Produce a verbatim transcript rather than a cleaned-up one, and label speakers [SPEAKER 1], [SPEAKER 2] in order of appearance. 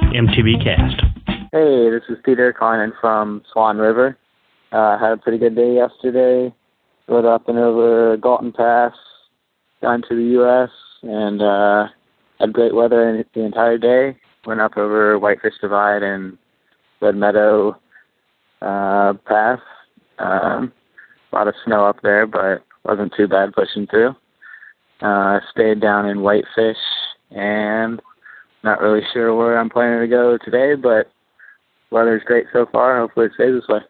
[SPEAKER 1] M T B Cast.
[SPEAKER 2] Hey, this is Peter calling in from Swan River. Uh, had a pretty good day yesterday. Rode up and over Galton Pass down to the U S and uh, had great weather the entire day. Went up over Whitefish Divide and Red Meadow uh, Pass. Um, a lot of snow up there, but wasn't too bad pushing through. Uh, stayed down in Whitefish, and not really sure where I'm planning to go today, but weather's great so far. Hopefully it stays this way.